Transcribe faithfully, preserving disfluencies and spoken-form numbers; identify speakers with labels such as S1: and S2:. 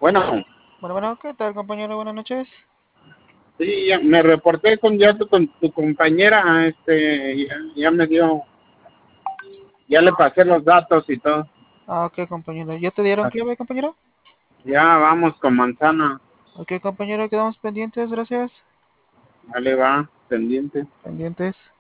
S1: Bueno,
S2: Bueno, bueno, ¿qué tal, compañero? Buenas noches.
S1: sí, ya me reporté con ya tu, con tu compañera, este, ya, ya me dio, ya le pasé los datos y todo.
S2: Ah, ok, compañero. ¿Ya te dieron clave, compañero?
S1: Ya vamos con manzana,
S2: Ok, compañero, quedamos pendientes, gracias.
S1: vale, va, pendiente.
S2: Pendientes.